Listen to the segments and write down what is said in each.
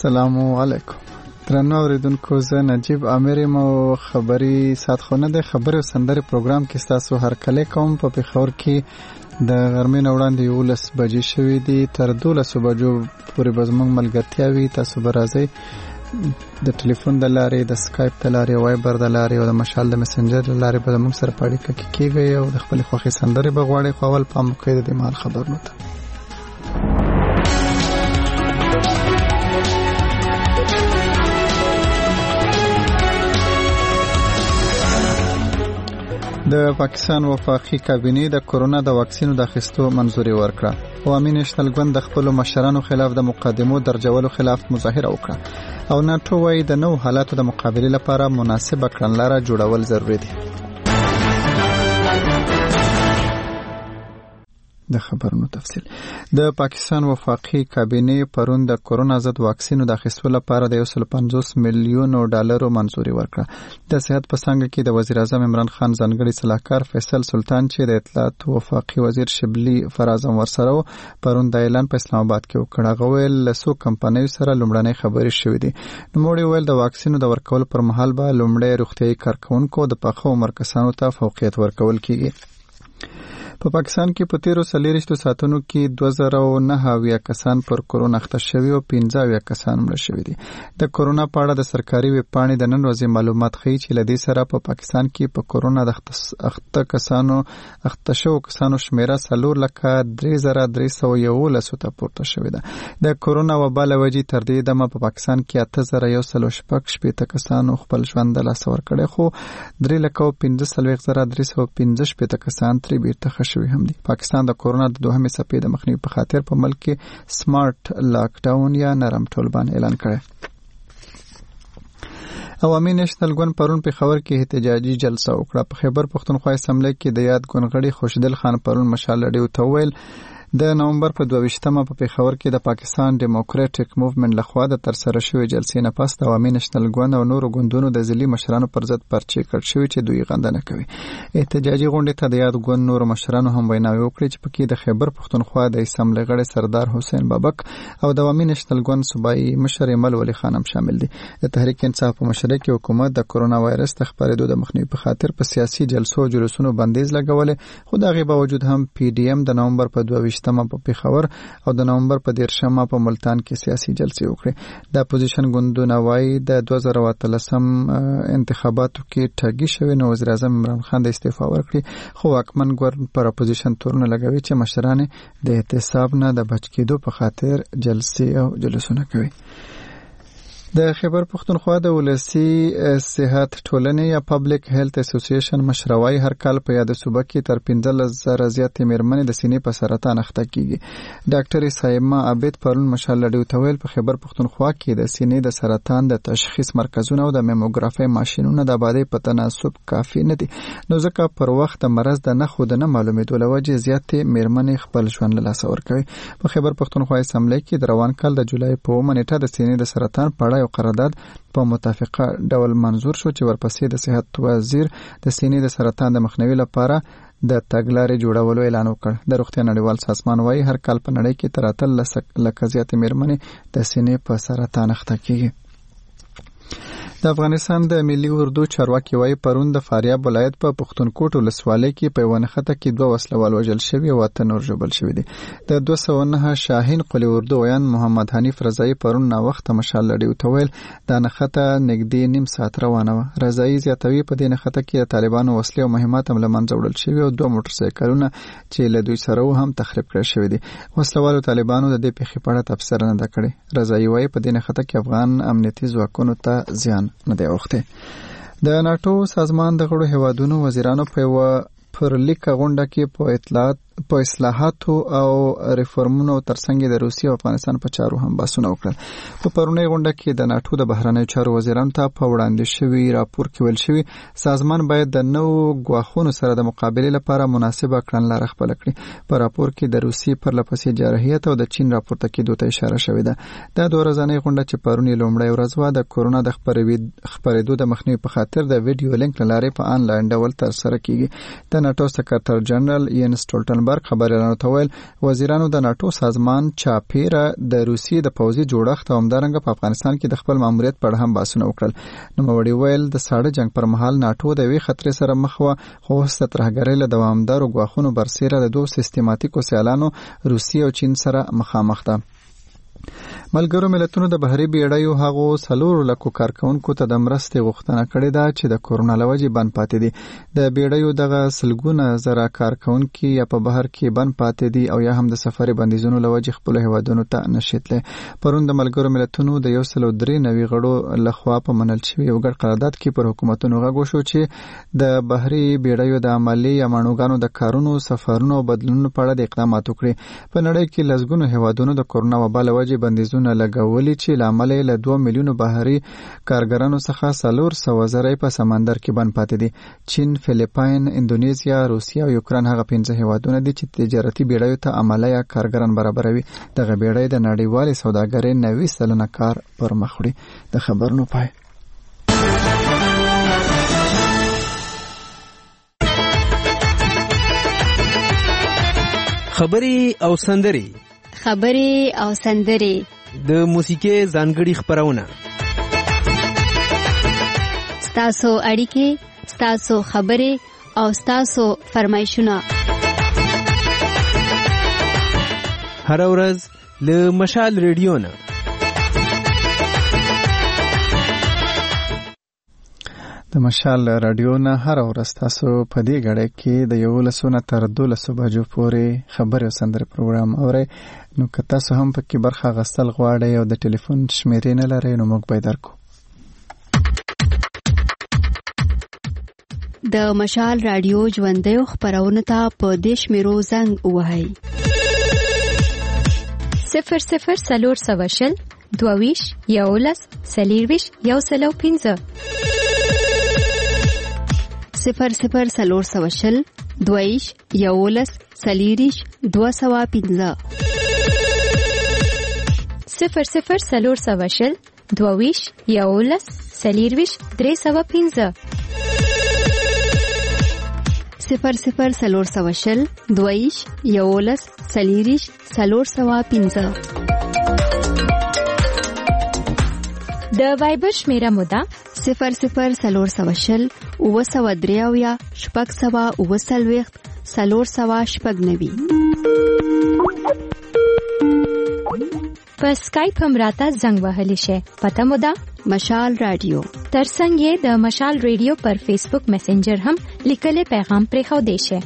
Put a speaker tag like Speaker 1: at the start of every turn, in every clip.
Speaker 1: السلام علیکم. درنو اوریدونکو، زه نجیب عامر یم او خبري ساتخونه د خبري او سندري پروګرام کې تاسو هر کله کوم په پیښور کې د غرمې نه وړاندې 11 بجې شوې دي. تر 12 بجو پورې به زموږ ملګرتیا وي. تاسو به راځئ د ټلیفون د لارې، د سکایپ د لارې، وایبر د لارې او د مشال د مسنجر د لارې به زموږ سره په اړیکه کې کېږئ او د خپلې خوښې سندرې به غواړئ. خو اول پام وکړئ د دې مهال خبرونو ته. د پاکستان وفاقي کابینې د کورونا د واکسینو د اخیستو منظوري ورکړه. عوامي نېشنل ګوند د خپلو مشرانو خلاف د مقدمو درجولو خلاف مظاهره وکړه او ناټو وايي د نوو حالاتو د مقابلې لپاره مناسبه کړنلاره جوړول ضروري دي. د خبرونو تفصیل. د پاکستان وفاقي کابینې پرون د کورونا ضد واکسینو د اخیستو لپاره د 150 میلیون ډالرو منظوري ورکړه. د صحت په څانګه کې د وزیر اعظم عمران خان ځانګړي صلاحکار فیصل سلطان چې د اطلاعات وفاقي وزیر شبلی فرازم ورسره پرون د اعلان په اسلام آباد کې وکړ. هغه ویل له څو کمپنیو سره لومړنۍ خبرې شوې دي. نوموړي ویل د واکسینو د ورکول پر مهال به لومړی روغتیايي کارکونکو د پاخه عمر کسانو ته فوقیت ورکول کیږي. په پاکستان کې په تیرو 40 ساعتونو کې 2009 کسان پر کورونا اخته شوي او 15 کسان مړه شوي دي. د کورونا په اړه د سرکاري ویب پاڼې د نن ورځې معلومات ښیي چې له دې سره په پاکستان کې په کورونا د اخته شوو کسانو شمیره 4,3311 ته پورته شوې ده. د کورونا وبا له وجې تر دې دمه په پاکستان کې 8116 کسانو خپل ژوند د لاسه ورکړی، خو 3,15,315 کسان ترې بیرته شوی هم دي. پاکستان د کورونا د دوهمې څپې د مخنیوي په خاطر په ملک کې سمارټ لاک ډاون یا نرم طالبان اعلان کړی. عوامي نېشنل ګوند پرون په خبر کې احتجاجي جلسه وکړه. په خیبر پښتونخوا اسمبلی کې د یاد ګوند غړي خوشدل خان پرون مشال لړیو ته ویل د نومبر په 22مه په پیښور کې د پاکستان ډیموکراټیک موومېنټ لخوا د ترسره شوې جلسې نه پس د عوامي نېشنل ګوند او نورو ګوندونو د ځلي مشرانو پر ضد پرچې کړ شوې چې دوی غندنه کوي. احتجاجي غونډې ته د یاد ګوند نورو مشرانو هم ویناوي وکړي چې پکې د خیبر پښتونخوا د اسمبلی غړي سردار حسین بابک او د عوامي نېشنل ګوند صوبایي مشر ایمل ولی خان هم شامل دي. د تحریک انصاف په مشرۍ کې حکومت د کورونا وایرس د خپرېدو د مخنیوي په خاطر په سیاسي جلسو او جلوسونو بندیز لګولې، خو د هغې باوجود هم پی ډي ایم د نومبر په 22مه په پیښور او د نومبر په 13مه په ملتان کې سیاسي جلسې وکړې. د اپوزیشن ګوندونه وايي د 2013 انتخاباتو کې ټاګي شوی نو وزیر اعظم عمران خان د استعفا ورکړي، خو واکمن ګوند پر اپوزیشن تورونه لګوي چې مشران د احتساب نه د بچ کېدو په خاطر جلسې او جلوسونه کوي. د خیبر پښتونخوا د ولسی صحت ټولنې یا پبلک هیلث اسوسییشن مشروي هر کال په یاد صوبه کې تر 15,000 زیاتې میرمنې د سینې په سرطان اخته کیږي. ډاکټر سایما عابد پرون مشال لړیو ته ویل په خیبر پښتونخوا کې د سینې د سرطان د تشخیص مرکزونه او د میموګرافي ماشینونه د آبادی په تناسب کافي نه دي، نو ځکه پر وخت د مرض د نښو د نه معلومېدو له وجې زیاتې میرمنې خپل ژوند له لاسه ورکوي. په خیبر پښتونخوا اسمبلی کې د روان کال د جولای په 1 نیټه د سینې د سرطان په اړه یو قرارداد په متفقه ډول منظور شو چې ورپسې د صحت وزیر د سینې د سرطان د مخنیوي لپاره د تګلارې جوړولو اعلان وکړ. د روغتیا نړیوال سازمان وايي هر کال په نړۍ کې تر 8 زیاتې میرمنې د سینې په سرطان اخته کیږي. د افغانستان د ملي اردو چارواکي وايي پرون د فاریاب ولایت په پښتونکوټ ولسوالۍ کې په ونه خطه کې 2 وسلوال وژل شوي او 8 نور ژوبل شوي دي. د 209 شاهین قلی اردو ویان محمد حنیف رضایی پرون نا وخت مشال لړیو ته ویل دا نخته نږدې نیم ساعت روانه و. رضایی زیاتوي په دې نخته کې د طالبانو وسلې او مهمات هم له منځه وړل شوي او 2 موټرسایکلونه چې له دوی سره هم تخریب کړل شوي دي. وسلوالو طالبانو د دې پیښې په اړه تبصره نه ده کړې. رضایی وايي په دې نخته کې افغان امنیتي ځواکونو ته زیان نه دی اوخته. د ناتو سازمان د غړو هیوادونو وزیرانو په پرلیکه غونډه کې په اصلاحاتو او ریفورمونو ترڅنګ د روسیې او افغانستان په چارو هم بحثونه وکړل. په پرونی غونډه کې د ناتو د بهرنیو چارو وزیرانو ته په وړاندې شوی راپور کې ویل شوی سازمان باید د نوو ګواښونو سره د مقابلې لپاره مناسبه کړنلاره خپل کړي. په راپور کې د روسیې پرلپسې جارحیت او د چین راپورته کېدو ته اشاره شوې ده. دا 2 ورځنۍ غونډه چې پرونی لومړی ورځ و د کورونا د خپرېدو د مخنیوي په خاطر د ویډیو لینک لارې په آنلاین ډول ترسره کیږي. د ناتو سکرټر جنرال ینس ټولټن ستولتنبرګ خبريالانو ته ویل وزیرانو د ناتو سازمان چاپیره د روسیې د پوځي جوړښت او همدارنګه په افغانستان کې د خپل ماموریت په اړه هم بحثونه وکړل. نوموړي ویل د ساړه جنگ پر مهال ناتو د وی خطر سره مخ و، خو اوس د ترهګرۍ له دوامدارو ګواښونو برسېره د دوه سیستماتیکو سیالانو روسیې او چین سره مخامخ ده. ملګرو ملتونو د بهري بیړیو هغو 4 لکو کارکونکو ته د مرستې غوښتنه کړې ده چې د کورونا له وجې بند پاتې دي. د بیړیو دغه سلګونه زره کارکونکي یا په بهر کې بند پاتې دي او یا هم د سفري بندیزونو له وجې خپل هیوادونو ته نشي تللی. پرون د ملګرو ملتونو د 193 غړو لخوا په منل شوي یو ګډ قرارداد کې پر حکومتونو غږ وشو چې د بهري بیړیو د عملي یا مانوګانو د کارونو، سفرونو او بدلونونو په اړه د اقدامات وکړي. په نړۍ کې لسګونو هیوادونو د کورونا وبا له وجې بندیزونه لګولي چې لامل یې له 2 میلیونو بهري کارګرانو څخه 400 زره په سمندر کې بند پاتې دي. چین، فلیپاین، اندونیزیا، روسیا او یوکران هغه 15 هیوادونه دي چې تجارتي بیړیو ته عمله یا کارګران برابروي. دغه بیړۍ د نړیوالې سوداګرۍ 90% کار پر مخ وړي. د خبرونو پای.
Speaker 2: خبري او سندري د موسیقي ځانګړي خبرونه،
Speaker 3: ستاسو اړیکې، ستاسو خبرې او ستاسو فرمایشونه
Speaker 2: هر ورځ له مشال ریډیو نه.
Speaker 1: د مشال رادیو نه هر ورځ تاسو په دې غړې کې د 11 تر 12 بجو پورې خبري او سندري پروګرام اورئ. نو که تاسو هم پکې برخه غستل غواړئ او د ټلیفون شمیرې نه لرئ نو موږ به درکو.
Speaker 3: د مشال رادیو ژوندۍ خبرونه ته په دې شمیرو زنګ ووهئ:
Speaker 4: 00 سواشل 22 11 40 105
Speaker 3: 00 سواشل 22 11 40 205
Speaker 4: 00 سواشل 22 11 40 305
Speaker 3: 00 سواشل 22 11 40 305
Speaker 4: د وایبر شمیره موده
Speaker 3: 00 سواشل 903 شپږ 490
Speaker 4: په سکایپ هم راته زنګ وهلی شي. پته مو ده
Speaker 3: مشال رادیو.
Speaker 4: ترڅنګ یې د مشال ریډیو پر فیسبوک میسنجر هم لیکلي پیغام پرې خو دی شي.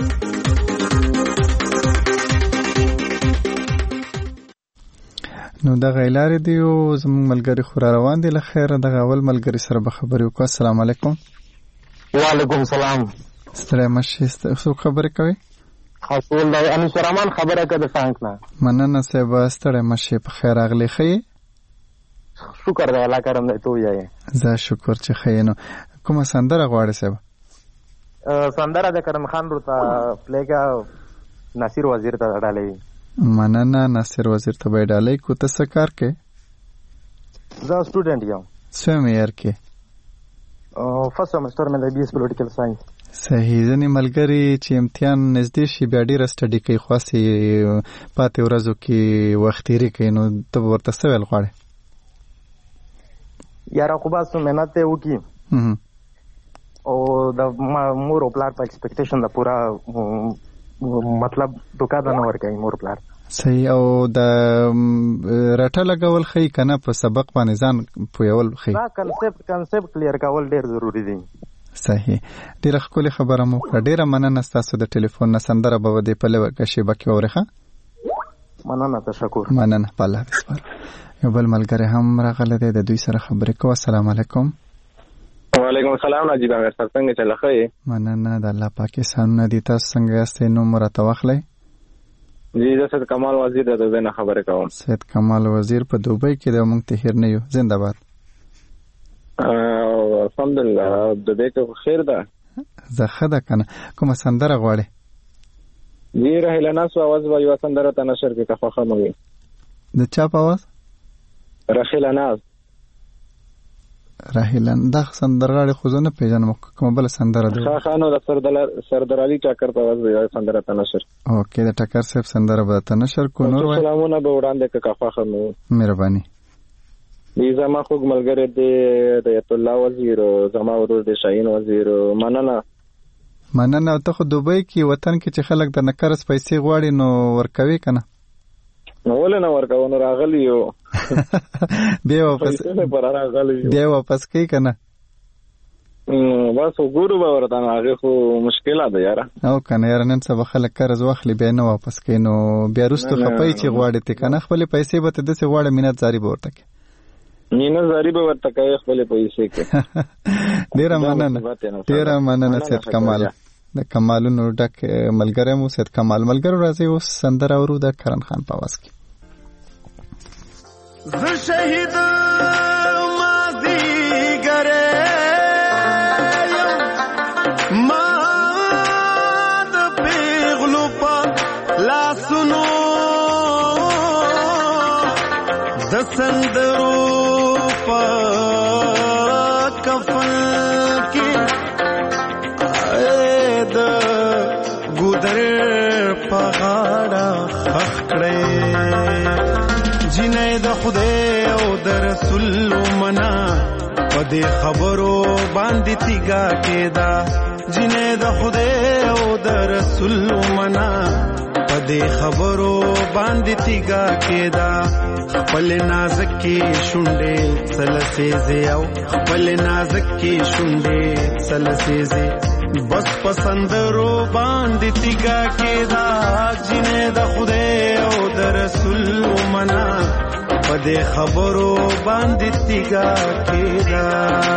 Speaker 1: نو دغه لارې دی او زموږ ملګری خورا روان دي. له خیره دغه اول ملګری سره به خبرې وکړو. السلام علیکم.
Speaker 5: وعلیکم سلام.
Speaker 1: ستړی مشي. څوک خبرې کوي؟
Speaker 5: خاصول دی انیس الرحمن خبره کوي د څنګه نه.
Speaker 1: مننه صاحب. ستړی مشي. په خیر راغلی. ښه
Speaker 5: شکر دی الله کرم دی. ته یې
Speaker 1: زه شکر چې ښه. نو کومه سندره غواړې صاحب؟
Speaker 5: سندره د کرم خان ورته پلیګه ناصر وزیر ته ډالې.
Speaker 1: مننه. ناصر وزیر ته به ډالې کو. ته څه کار کوې؟
Speaker 5: زه سټوډنټ یم.
Speaker 1: څوم ایئر کې؟
Speaker 5: فرست سمستر مې د BS پولیټیکل ساينس.
Speaker 1: صحیح. ځنې ملګری چې امتحان نږدې شي بیا ډېره سټډي کوي، خاصې پاتې ورځو کې وخت تېرې کوي. نو ته ورته څه ویل غواړې؟
Speaker 5: یاره خو بس محنت ته وکړي او د مور او پلار په ایکسپیکټیشن د پورا مطلب دوکا نه ورکوي مور پلار.
Speaker 1: صحیح. او د رټه لګول ښه کنه په سبق باندې ځان پوهول ښه.
Speaker 5: دا کنسپټ کلیر کول ډیر ضروری دی.
Speaker 1: صحیح. ډیره ښکلې خبره مو کړه. ډیره مننه ستاسو د ټلیفون نه. سندره به دې په لوګه شی بکې اورخه.
Speaker 5: مننه. تشکر.
Speaker 1: مننه. په الله بسپار. یو بل ملګری هم راغله دی. د دوی سره خبرې کوو. السلام علیکم.
Speaker 6: وعلیکم السلام. نجیب امیر صاحب څنګه چلخه یې؟
Speaker 1: مننه. د الله پاکستان دي. تاسو څنګه یاست؟ نو مرته واخلئ.
Speaker 6: جی زه سید کمال وزیر د دوبۍ نه خبرې کوم.
Speaker 1: سید کمال وزیر په دوبۍ کې د موږ ته هیر نه یو. زنده باد.
Speaker 6: الحمدلله. دوبۍ کې خیر ده.
Speaker 1: زه ښه ده کنه. کومه سندره غواړې؟
Speaker 6: جی رحیل ناس आवाज و یو سندره ته نشر کې کا خوخه مګي.
Speaker 1: د چا په आवाज؟
Speaker 6: رحیل ناس.
Speaker 1: راهیلن دا سندرغاړي خو زه نه پیژنم کومه بل سندره ده
Speaker 6: خانو د سردار علي ټکر په واسطه یو سندره تنشر
Speaker 1: اوکې د ټکر صاحب سندره به تنشر کو نور وای
Speaker 6: سلامونه به وړاندې کا خانو
Speaker 1: مهرباني
Speaker 6: دې زما خو ملګری دی د ایت الله وزیر زما ورور دی شاهین وزیر مننه
Speaker 1: ته خو دوبۍ کې وطن کې چې خلک د نکرس پیسې غواړي نو ورکوي کنه
Speaker 6: نو ولنه ورکاو نو راغلی یو
Speaker 1: دی واپس کوي کنه
Speaker 6: بس وګورو به ورته هغه خو مشکله ده یاره
Speaker 1: او کنه یاره نن سبا خلک قرض واخلي به نه واپس کوي نو بیا وروسته خپای چې غواړي ته کنه خپل پیسې به ته د څه غواړي مینت زاری به ورته کوي
Speaker 6: مینت زاری به ورته کوي خپل پیسې کوي
Speaker 1: ډیر مننه سید کمال د کمالونو ډک ملګری مو سید کمال ملګرو راځي اوس سندره ورو د کرن خان په आवाज کې
Speaker 7: ز شهید ماضی ګره ما د پیغلو په لاسونو د سندرو په کفن کې پغاړه خخ کړې جنې د خدای او د رسول منا په دې خبرو باندې تیګه کېدا جنې د خدای او د رسول منا په دې خبرو باندې تیګه کېدا خپل نازکې شونډې سلسېزې او خپل نازکې شونډې سلسېزې بس پسندرو باندې تیګه کېدا جنې د خدای او د رسول منا په دې خبرو باندې تیګه کېدا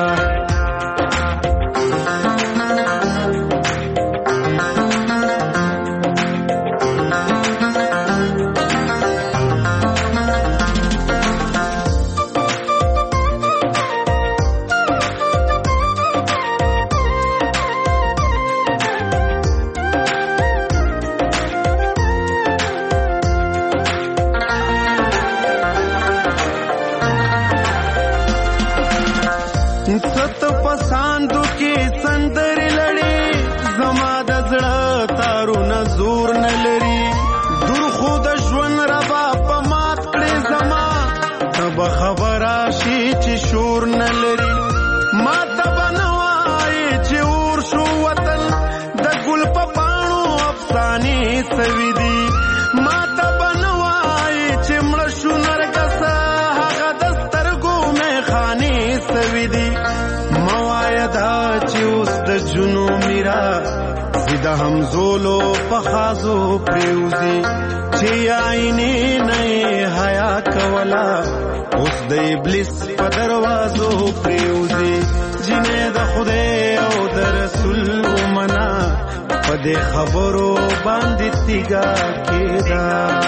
Speaker 7: همزولو پخازو پریوزی چی آئینی نئی حیا کولا اس د ابلیس په دروازو پریوزی جنې د خدای او د رسول منا په دې خبرو باندې تیګه کېدا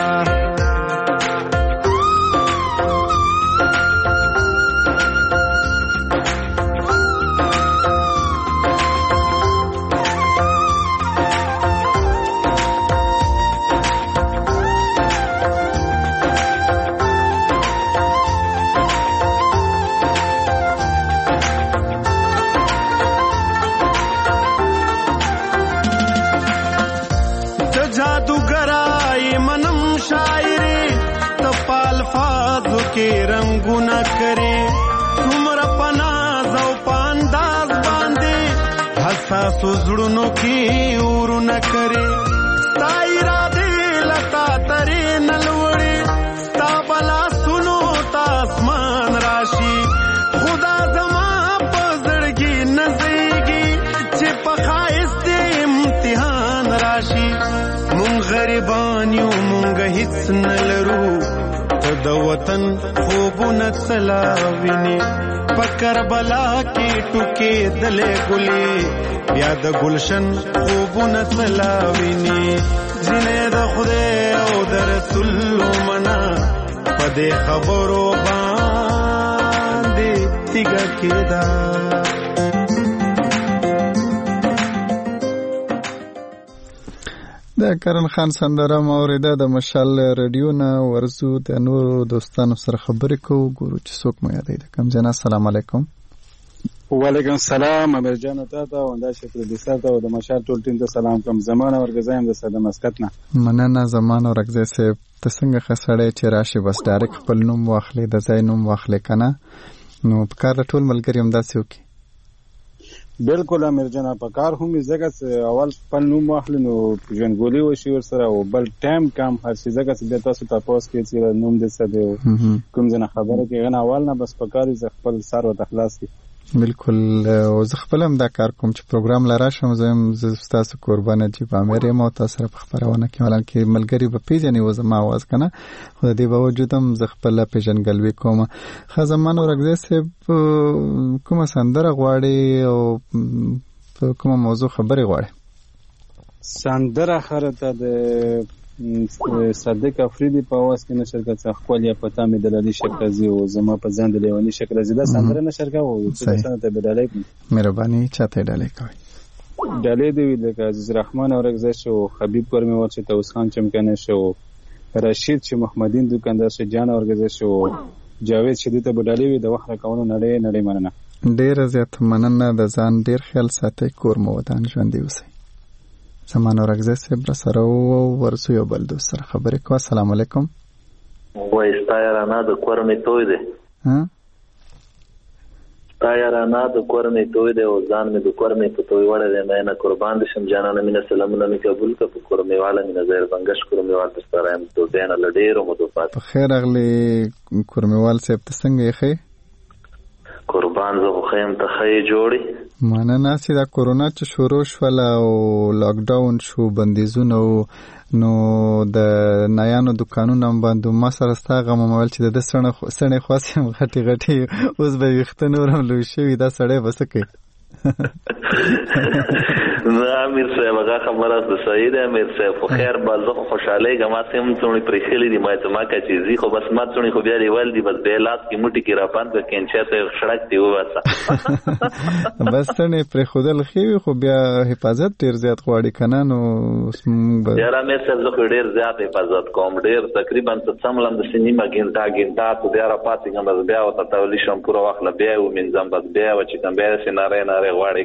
Speaker 7: رنگونه کرے تمہرا پناز او پانداز باندے حساس زړونو کې اورونه کرے ستا اراده لتا ترې نلوړې ستا بلا سنو تا اسمان راشي خدا زما په زړګي نزيږي چې په خایست امتحان راشي مونږ غریبان یو مونږ هیڅ نلرو د وطن خوبونه سلاویني پکر بلا کې ټوکې دلې ګلې بیا د گلشن خوبونه سلاویني جنې د خدای او د رسول منا په دې خبرو باندې تیګه کېدا
Speaker 1: د کرن خان سندره موریده د مشال رادیو نه ورزو د نور دوستانو سره خبرې کوو ګورو چې څوک مو یادې د کم جنا. السلام علیکم.
Speaker 8: وعلیکم السلام امیر جان ته او دا شکر دې سره او د مشال ټول ټیم ته سلام کوم. زمانه ورګزایم د ساده مسقط نه.
Speaker 1: مننه زمانه ورګزای سه ته څنګه خسړې چې راشي بس ډایرک خپل نوم واخلې د ځای نوم واخلې کنه نو په کار ټول ملګری هم داسې وکي.
Speaker 8: بالکل امیر جان په کار هم زګه اول خپل نوم واخلې نو ژوندګولي وشي ور سره او بل ټایم کم هر څه زګه چې تاسو تاسو کې چې نوم دې سده کوم ځنه خبره کې غن اول نه بس په کار ز خپل سر او تخلاص کی. بالکل او زه خپل هم دا کار کوم چې پروګرام لاره شم زه تاسو قربانه چې په امریکا مو تاسو سره په خبرونه کې ولان کې ملګری به پیژنې و زما आवाज کنه خو دې باوجود هم زه خپل پیژنګلوي کوم. خزمان ورګزه سه کومه سندره غواړي او کومه موضوع خبري غواړي؟ سندره خرته د صدق افریدی په واس کې نشر کړه خپل یا پتا مې دلالي شکرزي او زما په ځان د لیوانی شکرزي دا سندره نشر کاوه چې څنګه ته بدلای
Speaker 1: مهرباني چاته ډالۍ کوي
Speaker 8: ډالۍ دی لکه عزیز رحمان اورګزه شو حبیب پرمه ورچ ته اوسخان چمکنه شو رشید چې محمدین دکاندار شه جان اورګزه شو جاوید شدید ته بدلای وي د وخت راکونو نړۍ مننه.
Speaker 1: ډیر زیات مننه د ځان ډیر خیال ساتي کور مو ودان ژوند دی وسی. زمانه ورګزه سره سره ورسو یو بل دوست سره خبرې کوه. السلام علیکم.
Speaker 9: وای ستایرانا د کورمې توي دی ستایرانا د کورمې توي دی او ځان مې د کورمې په توي وړه دی مې نه قربان دي شم جانانه مینه سلامونه مې قبول ک په کورمې والا مې نظر بنگش کورمې وال تر سره هم تو دینه لډیرو مدوفات
Speaker 1: په خیر اغلی کورمې وال صاحب ته څنګه یې خې
Speaker 9: قربان زه خو خیم ته خې جوړي
Speaker 1: مانه چې دا کورونا چې شروع شول او لاک ډاون شو بندیزونه نو د نایانو دکانونو باندې ما سره ستاغه موبایل چې د سړې خاصه غټي غټي اوس به وختونه ورم لوي شوی دا سړې وسکه
Speaker 9: نه امیر صاحب هغه خبره ده صحیح ده امیر صاحب خو خیر بازه خوشاله ګما سم څونی پرېخلې دي ما کا چیزي خو بس ما څونی خو بیا دی ول دي بس به لاس کی موټی کی را پاند کینچا ته خړک دی واسه بس
Speaker 1: نه پر خودل خو خو بیا حفاظت ډیر زیات غواړي کنه نو
Speaker 9: یاره امیر صاحب زه ډیر زیات حفاظت کوم ډیر تقریبا څملم د سینما ګنټا ته بیا را پاتې کوم بیا او ته تولی شم پورا وخت لا بیا و منځم بس بیا و چې کوم بیا سيناره غواړي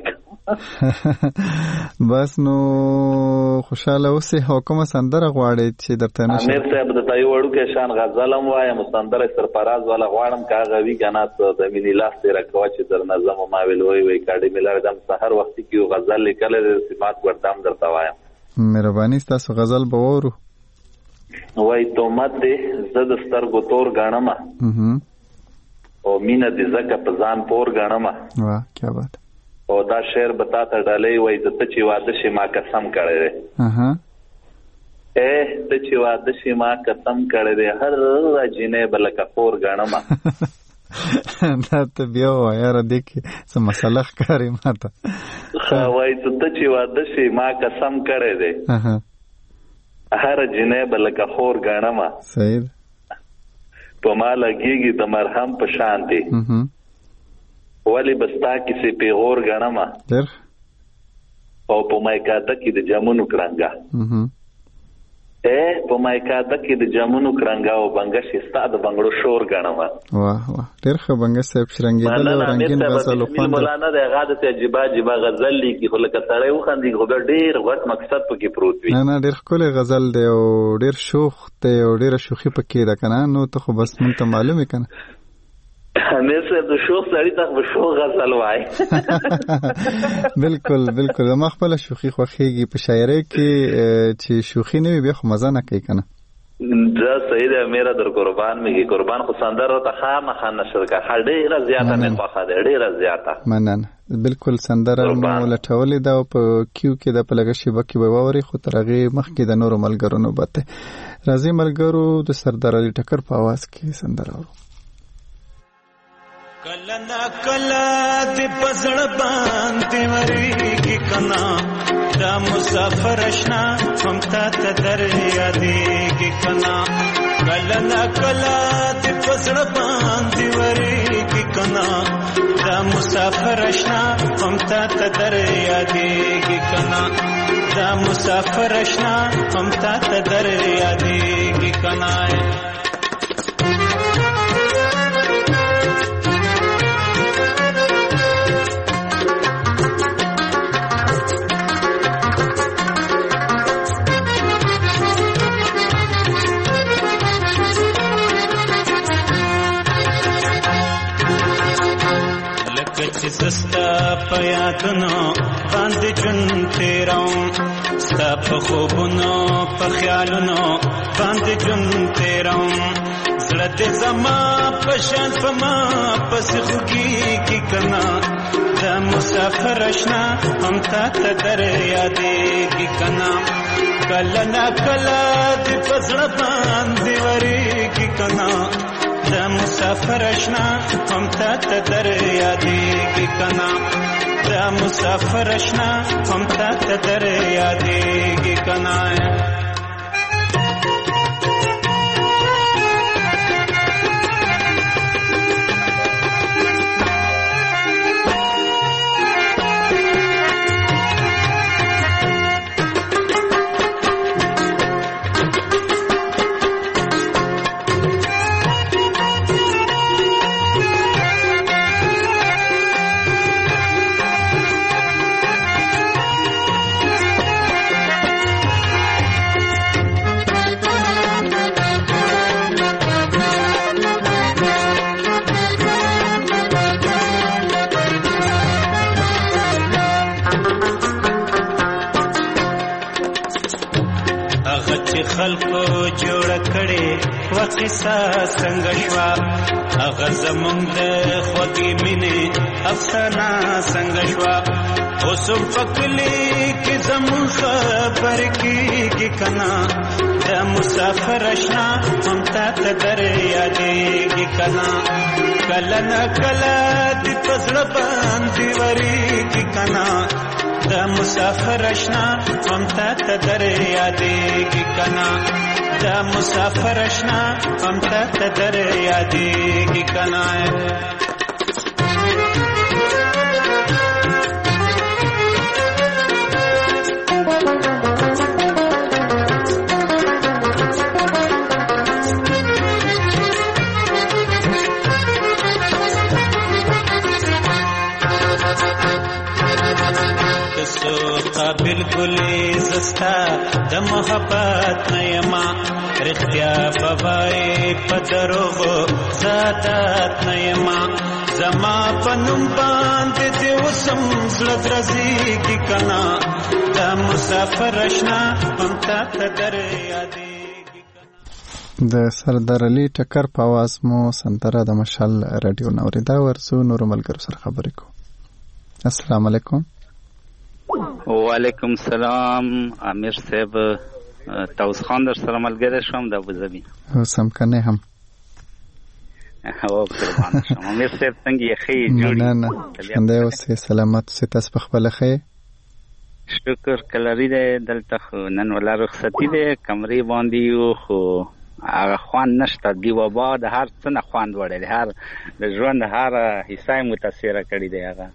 Speaker 1: بس نو خوشاله اوسې حکومت سندره غواړي چې درته نشه
Speaker 9: امیر صاحب د تایو وړو کې شان غزلم وایم سندره سرفراز والا غواړم کاغوي غنات د مینی لاس تیر کوي چې در نظم ما ویل وی کاډي ملار دم سحر وخت کې غزل لیکل د صفات ورتام درته وایم.
Speaker 1: مهرباني تاسو غزل به وورو
Speaker 9: وای تومت دې زد سترګو تور غاڼما او مینا دې زکه په ځان پور غاڼما
Speaker 1: واه کیا بات
Speaker 9: او دا شعر بتا ته ډالۍ وای د ته چې واده شي ما قسم کړی دی ته چې واده شي ما قسم کړی دی هر راجینې بلکه پور غاڼما
Speaker 1: دا ته بیا وایره دې کې څه مسله ښکاري ماته
Speaker 9: وای ته چې واده شي ما قسم کړی دی هر جینې بلکه پور غاڼما
Speaker 1: صحیح
Speaker 9: په ما لګيږي د مرهم په شان دی ولی بستا کسی پیغور غنما
Speaker 1: در
Speaker 9: او په مایکاته کې د جامونو کرنګا په مایکاته کې د جامونو کرنګا او بنگش استاد بنگړو شور غنما
Speaker 1: واه واه ډېر ښه بنگش صاحب شرنګیدل او رنگین غزل خو
Speaker 9: مولانا د غاده عجيبه غزل لیکي خو لکه سړی وخندي خو ډېر غټ مقصد پکې پروت وي
Speaker 1: نه ډېر ښکلی غزل دی او ډېر شوخ دی او ډېر شوخي پکې ده کنه نو ته خو بس مونږ ته معلومه کنه
Speaker 9: امیر صاحب د شوخ سړی ته به شوخ غزل وای
Speaker 1: بالکل ما خپل شوخي خوخيږي په شاعرۍ کې چې شوخي نه وي خو مزه نه کوي کنه
Speaker 9: دا صحیح ده میرا در قربان میگی قربان خو سندره ته خامخا نشر کا ډیره زیاته مې خوښه ده ډیره زیاته
Speaker 1: مننه بالکل سندره مو لټولې دا په کیو کې د پلګه شی بکی به ووري خو ترغه مخکې د نورو ملګرو نوبته راځي ملګرو د سردار علي ټکر په आवाज کې سندره ورو
Speaker 7: کلا نا کلا دی پزړ باندې وریږي کنا دا مسافر اشنا هم ته در یادېږي کنا کلا نا کلا دی پزړ باندې وریږي کنا دا مسافر اشنا هم ته در یادېږي کنا دا مسافر اشنا هم ته در یادېږي کنا لکه چې زستا په یادونو باندې ژوند تېروم ستا په خوبونو په خیالونو باندې ژوند تېروم زړه دې زما په شان په ما پسې خوږېږي که نه د مسافر اشنا هم تا ته در یادېږي که نه کله نا کله دې په زړه باندې ورېږي که نه د مسافر اشنا هم تا ته در یادېږي که نه د مسافر اشنا هم تا ته در یادېږي که نه خلکو جوړه کړې وقصه څنګه شوه هغه زمونږ د خوږې مینې افسانه څنګه شوه اوس هم په کلي کې زمونږ خبرې کېږي که نه د مسافر اشنا هم تا ته در یادېږي که نه کله نه کله دې په زړه باندې ورېږي که نه د مسافر اشنا هم تا ته در یادېږي که نه د مسافر اشنا هم تا ته در یادېږي که نه قابل ګلې زستا د محبت نه یما رښتیا به وایې په دروغو زادات نه یما زما په نوم باندې دې اوس هم زړه درزېږي که نه د مسافر اشنا هم تا ته در یادېږي
Speaker 1: د سردار علي ټکر په اواز مو سندره د مشال راډیو نه اورېده ورځو نورو ملګرو سره خبرې کوو السلام علیکم
Speaker 10: وعلیکم السلام امیر صاحب تاوس خان در سره ملګری شوم د ابوظبي
Speaker 1: اوس هم که نه هم
Speaker 10: او قربان شم امیر صاحب څنګه یې ښه جوړي
Speaker 1: نه څنګه اوسې سلامت اوسې تاسو په خپله ښه
Speaker 10: شکر کلري دی دلته خو نن ولا رخصتي دی کمرې باندې یو خو هغه خوند نشته دی وبا د هر څه نه خوند وړی هر د ژوند هر حصه متاثره کړی دی هغه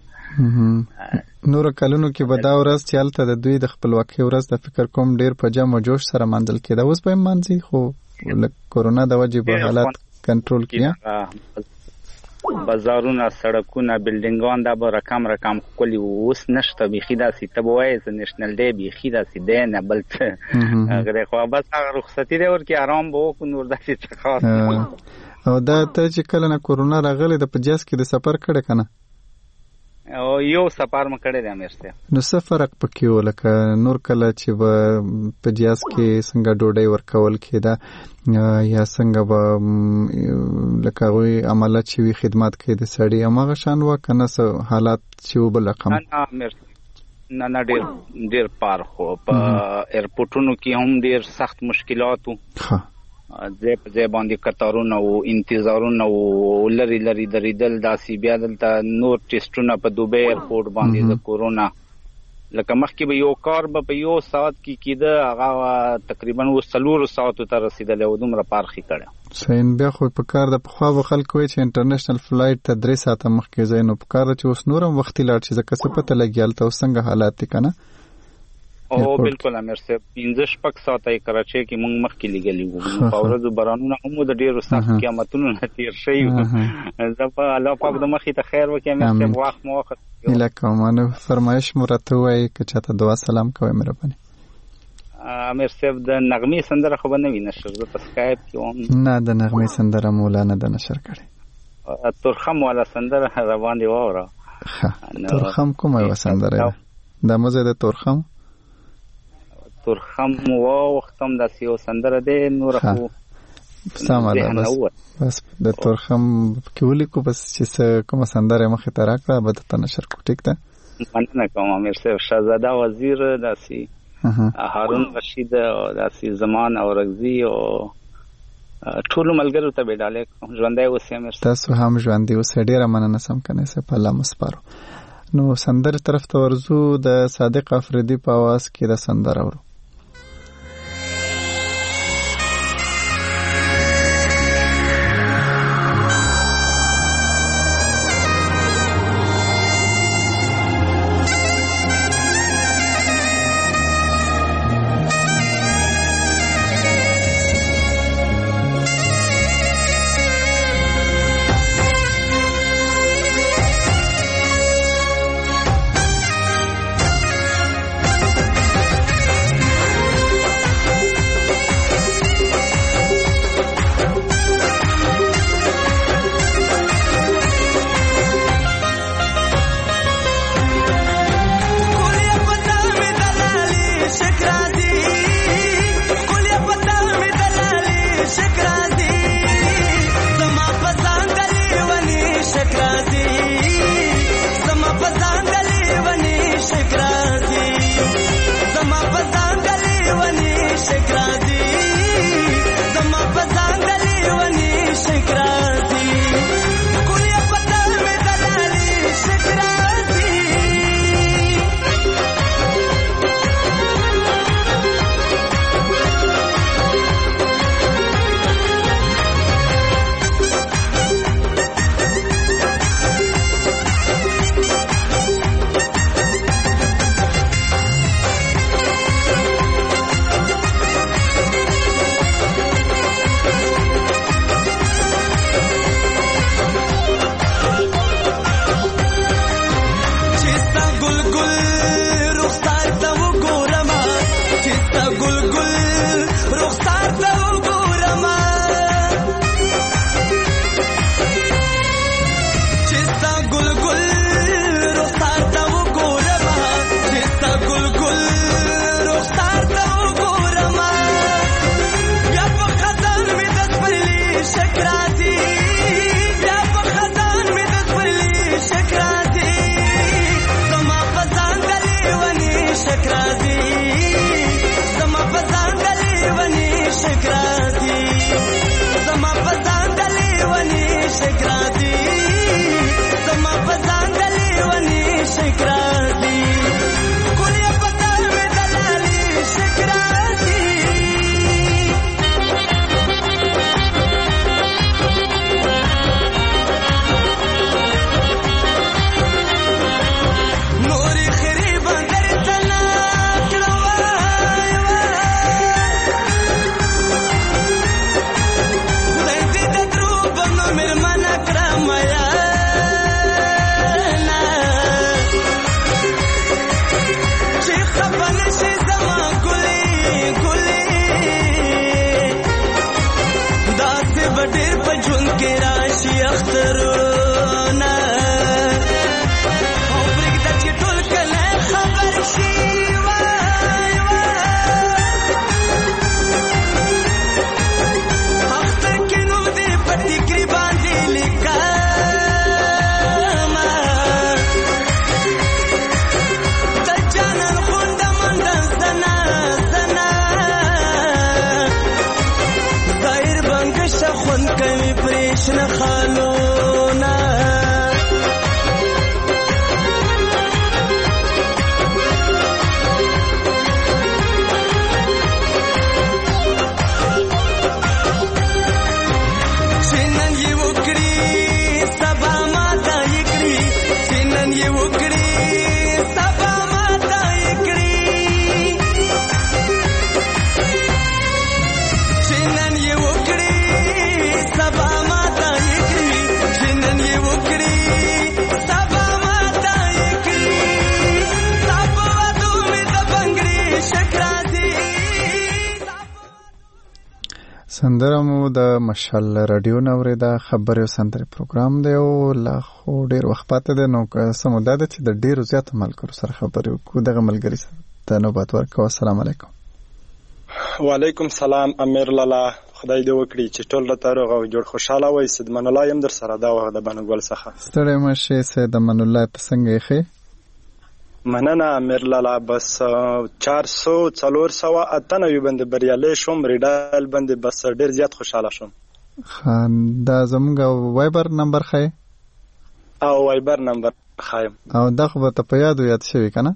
Speaker 1: نورو کلونو کې به دا ورځ چې هلته د دوی د خپلواکۍ ورځ د فکر کوم ډېر په جم و جوش سره مانځل کېده اوس به یې مانځي خو لږ کورونا د وجې به حالات کنټرول کړي
Speaker 10: بازارونه سړکونه بلډینګان دا به رقم ښکلي اوس نشته بیخي داسې ته به وایې زه نیشنل ډے بیخي داسې دی نه بل څه هغه دی خو بس هغه رخصتي دی ورکې ارام به وکړو نور داسې څه خاص
Speaker 1: او دا ته چې کله نه کورونا راغلی د په جاز کې د سفر کړی که نه
Speaker 10: او یو سفر مې کړی دی امیر صاحب
Speaker 1: نو څه فرق پکې و لکه نور کله چې به په جاز کې څنګه ډوډۍ ورکول کېده یا څنګه به لکه هغوی عملات چې وي خدمات کوي د سړي هماغه شان وه که نه څه حالات چې و بل رقم
Speaker 10: نه ډېر پارخ و په ایرپورټونو کې هم ډېر سخت مشکلات و ځای په ځای باندې قطارونه او انتظارونه او لري درېدل داسې بیا دلته نور ټیسټونه په دوبۍ ایرپورټ باندې د کورونا لکه مخکې به یو کار به په یو ساعت کې کېده هغه تقریبا اوس 4 ساعتو ته رسېدلی او دومره پارخې کړی
Speaker 1: صحیح بیا خو په کار د پخوا به خلک وایي چې انټرنیشنل فلایټ ته 3 ساعته مخکې ځای نو په کار چې اوس نور هم وختي لاړ شي ځکه څه پته لګي هلته اوس څنګه حالات دي که نه
Speaker 10: او بالکل امیر صاحب 15 ساعته کراچۍ کې موږ مخکې لګلي وو په ورځو بارانونه هم د ډېرو سخت قیامتونو نه تېر شوي وو زه په الله پاک د مخې ته خیر وکړي امیر صاحب وخت مو وخت
Speaker 1: هیله کوم نو فرمایش مو راته ووایي که چاته دعا سلام کوئ مهرباني
Speaker 10: امیر صاحب د نغمې سندره خو به نه وي نشر زه په سکایپ کې وم
Speaker 1: نه د نغمې سندره مولا نه ده نشر کړې
Speaker 10: ترخم والا سندره را باندې واوره
Speaker 1: تورخم کومه وسندره د مزه د تورخم
Speaker 10: وختم د سیو سندره ده نور خو
Speaker 1: سماله بس د تورخم کیولې کو بس چې کومه سندره مخه ته راکړه به ته نشر کو ټیک ده
Speaker 10: مننه کوم امیر صاحب شهزاده وزیر داسي هارون رشید او داسي زمان او رغزي او ټول ملګرو ته بیډاله ژوندۍ اوسې امیر
Speaker 1: تاسو هم ژوندۍ اوسې ډیره مننه سم کنه سه په الله مسپارو نو سندر طرف ته ورزو د صادق افریدي په आवाज کې د سندر اورو سندره مو د مشال رادیو نورې د خبري او سندري پروګرام دی او لا خو ډیر وخت پاتې دی نو سموده ده چې د ډیرو زیات ملګرو سره خبري وکړو دغه ملګری سره د نوبت ورکو. السلام علیکم.
Speaker 11: وعلیکم سلام امیر لالا، خدای دې وکړي چې ټول راته روغ او جوړ خوشاله وای. سید من الله يم در سره دا وخت د بنګول څخه
Speaker 1: ستړی مشه. سید من الله په څنګه یې؟
Speaker 11: مننه امیر لالا، بس 498 باندې بریالي شوم، ریډال باندې بس ډیر زیات خوشاله شوم.
Speaker 1: خان دا زموږ وایبر نمبر خای
Speaker 11: او وایبر نمبر خایم
Speaker 1: او دغه به ته په یاد شوی کنه.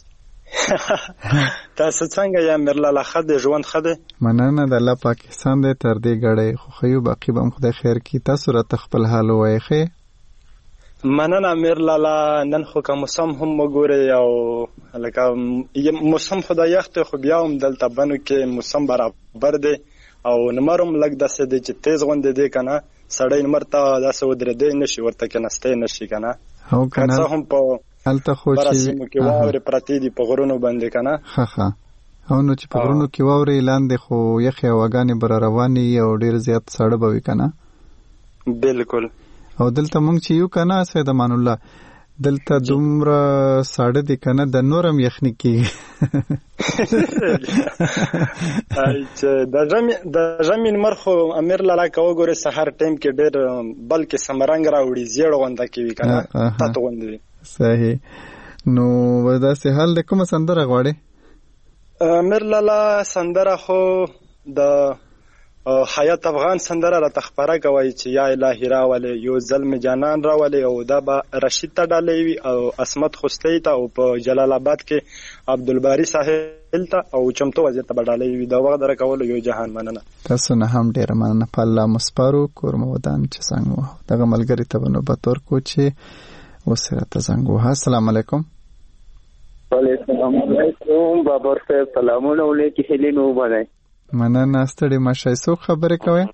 Speaker 11: تاسو څنګه یا امیر لالا؟ خدای ژوند خدای
Speaker 1: مننه د الله پاکستان دې تر دې غړې خو خيو باقی به خدای خیر کی. تاسو را خپل حال وایخه.
Speaker 11: مننه امیر لالا، نن خو کوم موسم هم وګوري او لکه موسم خدای یخت خو بیا هم دلته بنو کې موسم برابر دی او نمرم لګ داسې دی چې تیز غوند دی کنه. سړی نمر ته داسې ودرې دی نشي ورته کې نسته نشي کنه.
Speaker 1: او کنه
Speaker 11: هم په
Speaker 1: الته خو
Speaker 11: چې کې واورې پرتی دی په غرونو باندې کنه.
Speaker 1: ها او نو چې په غرونو کې واورې لاندې خو یخي واګانې بر رواني او ډیر زیات سړی به وي کنه.
Speaker 11: بالکل.
Speaker 1: او دلته مونږ چې یو کنه سید امان الله دلته دومره ساړه دي کنه د نورم یخنی کیږي.
Speaker 11: د ژمین مرخو امیر لالا کو ګوره سحر ټیم کې ډېر بلکې سمرنګ راوړي زیړ غونډه کوي کنه تاسو غونډه.
Speaker 1: صحیح. نو ودا سه حال د کوم سندره غواړي؟
Speaker 11: امیر لالا سندره خو د حیات افغان سندره را تخبره کوي چې یا الهی راولې یو ظلم جانان راولې او دا به رشید ته ډالې وي او اسمت خوستی ته او په جلال آباد کې عبدالباری ساحل ته او چمتو وزیر ته ډالې وي دا وخت درکول یو جهان. مننه.
Speaker 1: تاسو نه هم ډیر مننه. په الله مسپارو کورم ودان چې څنګه دغه ملګری ته نو به تور کو چې وسره ته څنګه. السلام علیکم.
Speaker 6: وعلیکم السلام بابر صاحب، سلامونه علیکم. هلینو باندې
Speaker 1: مننه. ستړي مشه څو خبرې کوي؟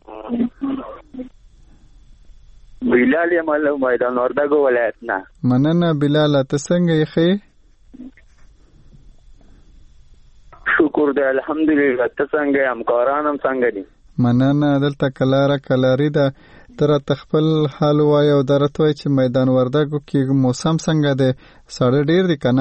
Speaker 6: بلال یمل میدان وردګو ولایت نه.
Speaker 1: مننه بلال، ته څنګه یې؟
Speaker 6: شکر دی الحمدلله. ته څنګه؟ همکارانم څنګه دي؟
Speaker 1: مننه. دلته کلاری ده تر تخپل حال وای او درته وای چې میدان وردګو کې موسم څنګه دی؟ ساړه ډیر دی کنه؟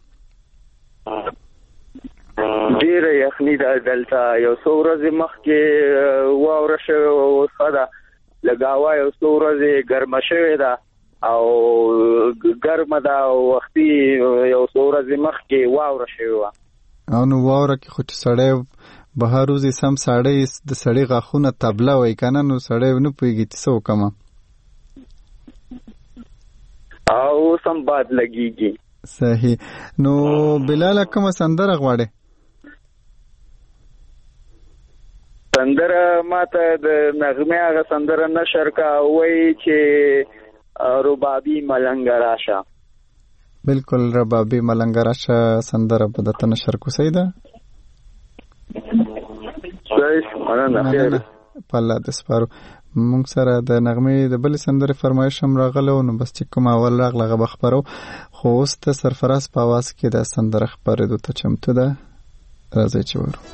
Speaker 6: ډیر یخنی ده دلته. یو څو ورځې مخکې واوره شوې او خدا لګاوه، یو څو ورځې ګرمه شوې ده او ګرمه ده او وختي یو څو ورځې مخکې واوره شوې وه.
Speaker 1: او نو واوره کې خو چې سړی بهر روزي سم سړی د سړی غاښونه تبله وای کنه نو سړی نه پوهېږي چې څه وکړم
Speaker 6: او سم باد لګېږي.
Speaker 1: صحیح. نو بلال کومه سندره غواړې؟
Speaker 6: سندره ماته د نغمه هغه سندره نشر کا وای چې ربابي ملنګ راشه.
Speaker 1: بالکل ربابي ملنګ راشه سندره په دته نشر کو سیده.
Speaker 6: مننه.
Speaker 1: پاله د سپارو مونږ سره د نغمه د بل سندره فرمایش هم راغله نو بس چې کوم اول راغله بخبرو خو اوس ته سرفراز په आवाज کې د سندره خبرې ته چمتو ده. راځي چې ورو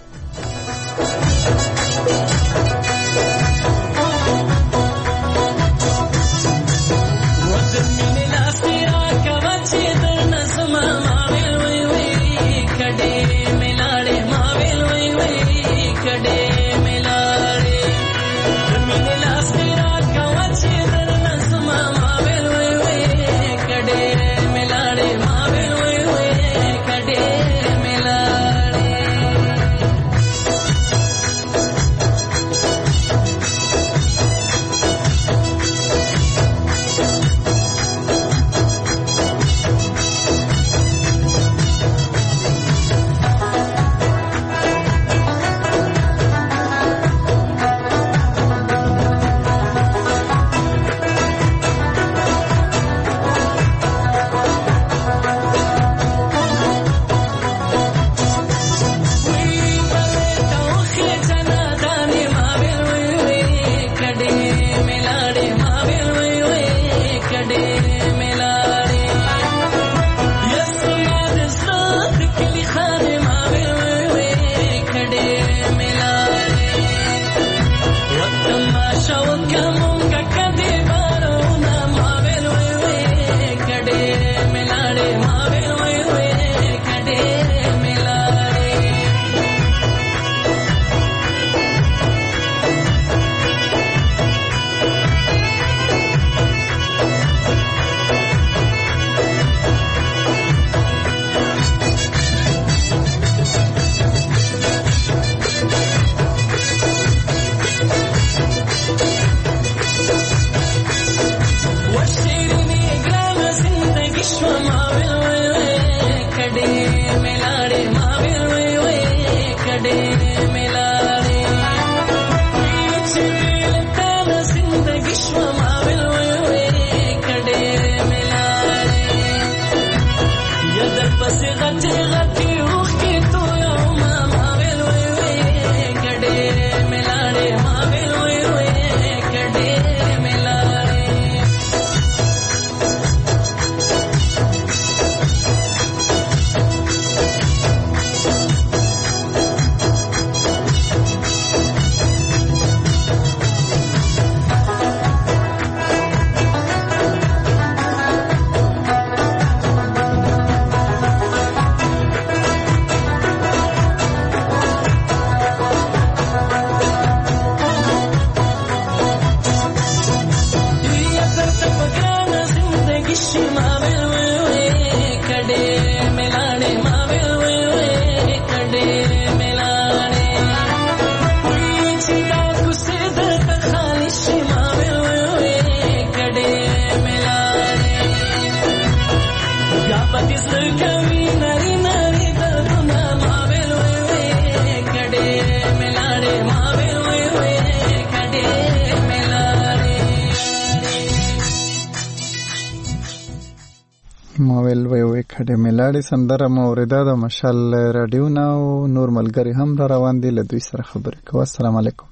Speaker 1: مویل وی کډه ملاړې سندره موریدا د مشال رادیو نه او نور ملګری هم را روان دي له دوی سره خبرې کوو. السلام علیکم.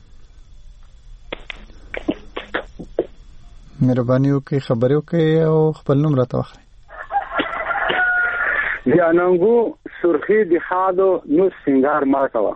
Speaker 1: مهرباني وکړئ خبرې وکړئ او خپل نوم راته واخلئ.
Speaker 12: د اننګو سرخی د خادو نو سنگار ما کوا.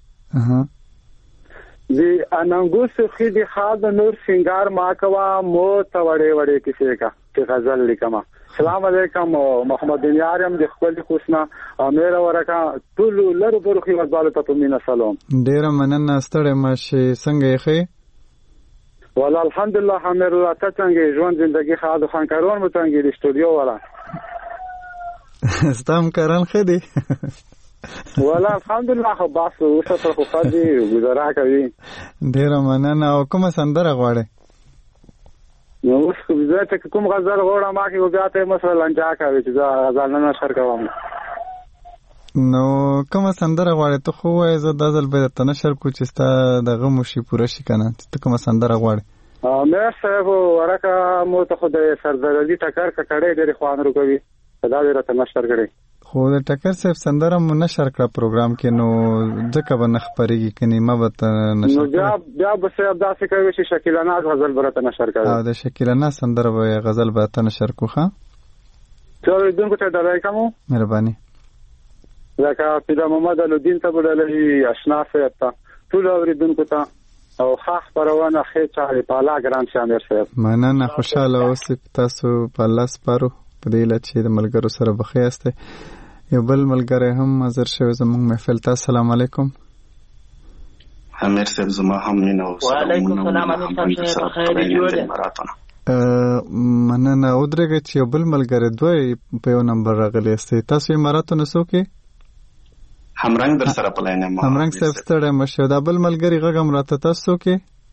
Speaker 12: د اننګو سرخی د خادو نور سنگار ما کوا مو ته وړې وړې کیسه کا چې غزل لیکما. السلام علیکم محمد یارم د خپل خوشنا امیر ورکا ټول لرو برخي وځاله ته مینا سلام.
Speaker 1: ډیر مننه ستړی مشه څنګه یې خې؟
Speaker 12: والله الحمدلله امیر الله ته څنګه ژوند زندگی خاطر خانکارون متنګي د استودیو والا
Speaker 1: ستام کاران خدي
Speaker 12: والله الحمدلله خو باسو اوسه پر خو خدي گزاره کوي.
Speaker 1: ډیر مننه. او کومه سندره غواړې؟
Speaker 12: نو اوس چې کوم غزل غواړم ما کې بیا ته مثلا انجا کوي چې غزل نه نشر کوم.
Speaker 1: نو کومه سندره غواړې ته خو وای زه د غزل به ته نشر کو چې ستا دغه مشي پوره شي کنه. ته کومه سندره غواړې؟
Speaker 12: مې صاحب ورکه مو ته خو د سردردي ټکر کړې ډېر خوانرو کوي دا ډېر ته نشر کړې.
Speaker 1: خو د ټکر صاحب سندره مو نشر کړه پروګرام کې نو ځکه به نه خبرېږي کني ما به ته نشر
Speaker 12: نو بیا به صاحب داسې کوي چې شکیلانه غزل برته نشر کوي.
Speaker 1: او د شکیلانه سندره به غزل به ته نشر کو ښه.
Speaker 12: چلو دونکو ته ډالای کوم.
Speaker 1: مهرباني.
Speaker 12: لکه پیدا محمد الدین ته بللې آشنا صاحب ته ټول اوریدونکو ته او خاص پروانه خې چاري پالا ګران شامیر صاحب.
Speaker 1: مننه خوشاله اوسئ تاسو په الله سپارو په دې لچې د ملګرو سره بخیاسته. یو بل ملګری هم حاضر شوی زموږ محفل ته. السلام علیکم.
Speaker 13: امیر صاحب زما هم نه او
Speaker 14: وعلیکم السلام امیر صاحب خیر جوړه.
Speaker 1: مننه. او درګه چې یو بل ملګری دوی په یو نمبر راغلی است. تاسو یې مراتونه سوکې
Speaker 13: همرنګ در سره پلاینه ما
Speaker 1: همرنګ صاحب ستړی مشه. دا بل ملګری غږم راته تاسو کې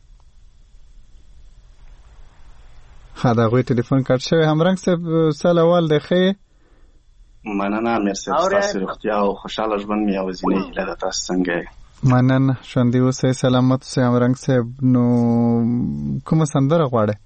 Speaker 1: خدا غوي ټلیفون کټ شوی. همرنګ صاحب سلام دی خې.
Speaker 13: مننه امیر صاحب تاسو روغتیا او خوشاله ژوند مې اوزینه هیله تاسو څنګه؟
Speaker 1: مننه ژوندي اوسئ سلامت اوسئ. همرنګ صاحب نو کومه سندره غواړئ؟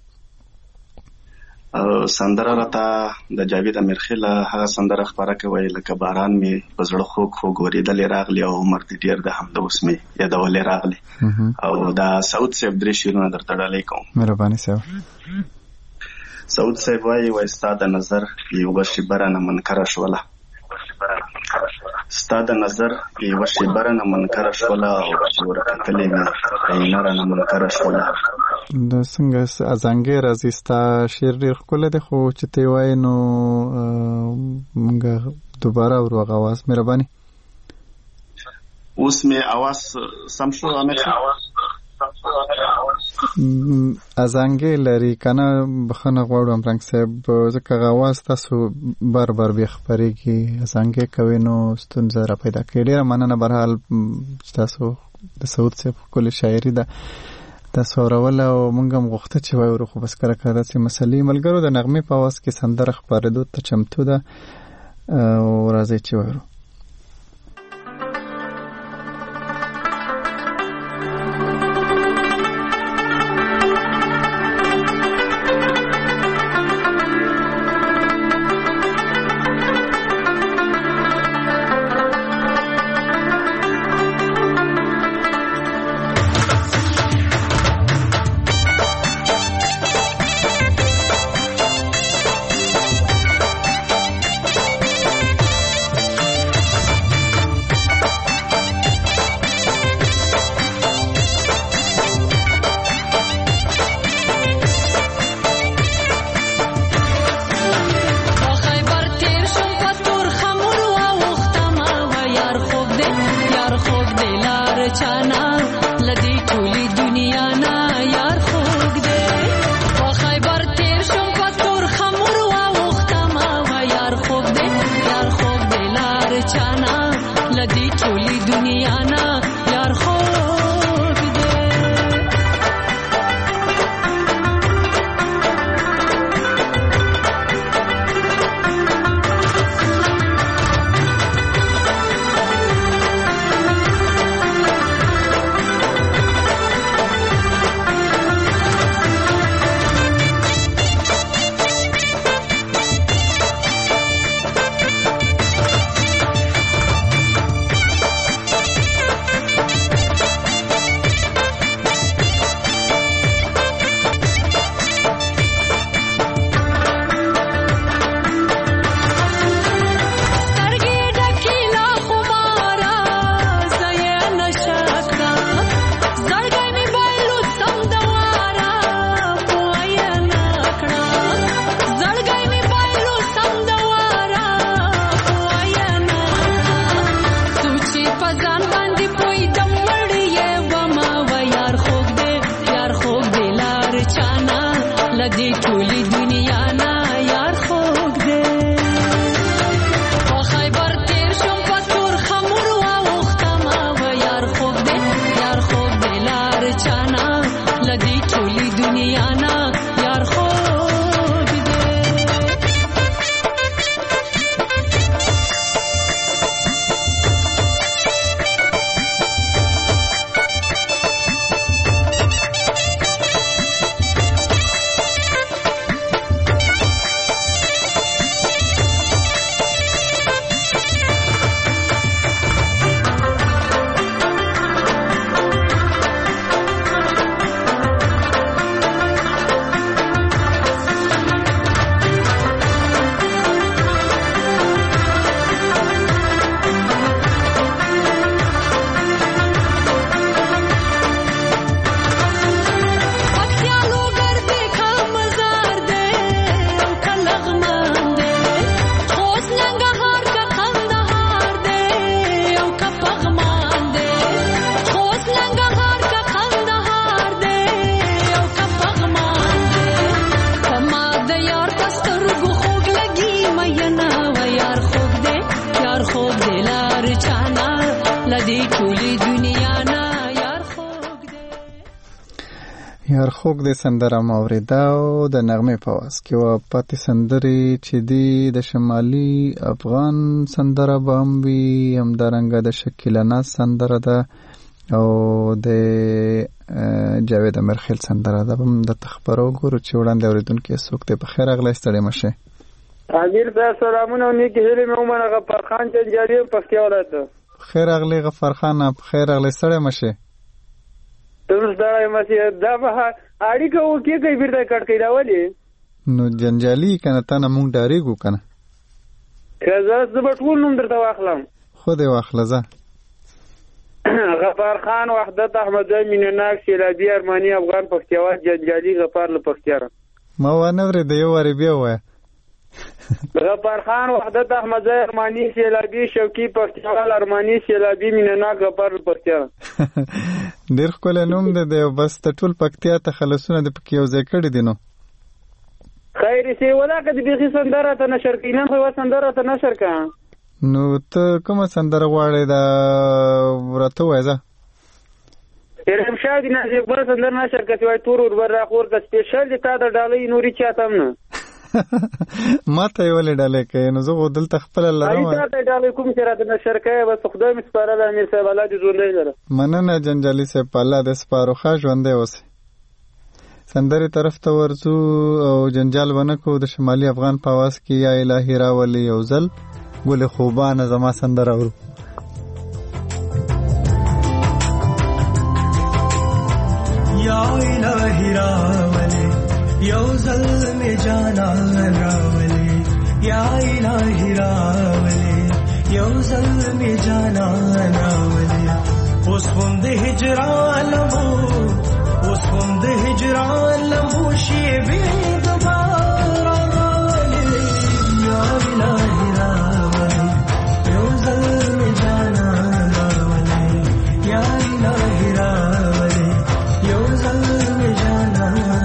Speaker 13: سندره راته د جاوید امیرخیل هغه سندره خبره کوي لکه باران می په زړه خوږ خوږ ورېدلې راغلی او عمر دې ډېر د همد اوس می یادولې راغلی او دا سعود صاحب درې شعرونه درته ډالۍ کوم.
Speaker 1: مهرباني صاحب.
Speaker 13: سعود صاحب وایي ستا د نظر یوه شیبره نه منکره شوله ستا د نظر یوه شیبره نه منکره شوله او چې ورکتلې مې عینه رانه منکره شوله.
Speaker 1: د څنګه ازانګې راځي ستا شعر ډېر ښکلی دی خو چې ته یې وایې نو مونږ دوباره ورو غواز مهرباني.
Speaker 13: اوس می आवाज سم شو امیر
Speaker 1: ازانګې لري کنه بخنه غواړم رنګ صاحب ځکه غواز تاسو بار بار به خبرېږي ازانګې کوي نو ستونزه را پیدا کوي. ډیره مننه برحال تاسو د سعود صاحب کول شاعري ده تاسو اورول او مونږ هم غوښته چې وایو خو بس کړه کړه چې مسلې ملګرو د نغمې په आवाज کې سندره خبرېدو ته چمتو ده او راځي چې وایو. یار خوږ د سندره ماوریدا او د نغمې په واس کې و پاتې سندري چې دی د شمالي افغان سندره بامبي هم درنګ د شکیلانه سندره ده او د جاوید امرخیل سندره ده هم د تخبرو ګورو چې وړاندې اوریدونکو څوک ته په خیر اغلی ستړي مشه.
Speaker 15: امیر صاحب سلامونه او نیک هیله مې ومنه. غفار خان جنجالي پښتو ولایت.
Speaker 1: خیر اغلی غفار خان په خیر اغلی ستړي مشه.
Speaker 15: تاسو دا مسیح دا به اړیکه وکي کوي بیرته کټ کوي راولي
Speaker 1: نو جنجالي کنه تا نه مونږ ډاریګو کنه
Speaker 15: کزه زبټول نوم درته واخلم
Speaker 1: خو دې واخلزه
Speaker 15: غفار خان وحدت احمد مینناک سیلابی ارمانی افغان پښتیوال جنجالي غفار له پښتیار
Speaker 1: ما ونه ورې د یو وری بیا وای
Speaker 15: غفار خان وحدت احمدزی ارمانی سیلابی شوقي پښتیوال ارمانی سیلابی مینناک غفار پښتیوال
Speaker 1: ډیر ښکلی نوم دی بس ته ټول پکتیا تخلصونه د پکې یو ځای کړي دي نو
Speaker 15: خیر سی ولا که د بیخي سندره ته نشر کینم خو سندره ته نشر کا
Speaker 1: نو ته کومه سندره غواړې دا ورته وایزه
Speaker 15: رمشاد نازک بر سندره نشر کتی وای تور ور بر راخور د سپیشل د تا د ډالۍ نوري چاتم نه
Speaker 1: ما ته یې ولې ډالۍ کوي نو زه دلته خپل لرم
Speaker 15: تا ته ډالۍ کوم چې راته نشر کوي بس خدای مې سپارله امیر صاحب الله دې ژوندی لره
Speaker 1: مننه جنجالي صاحب الله دې سپارو ښه ژوندی اوسې سندرې طرف ته ورځو او جنجال ونه کو د شمالي افغان په आवाज کې یا الهي راولي یو ځل ګل خوبانه زما سندره ورو
Speaker 16: یا الهي راولي یو ځل می جانا راولي یا الهي راولي یو ځل می جانا راولي اوس هم د هجران لمو اوس هم د هجران لمو شي به دوباره راولي یا الهي راولي یو ځل می جانا راولي یا الهي راولي یو ځل می جانا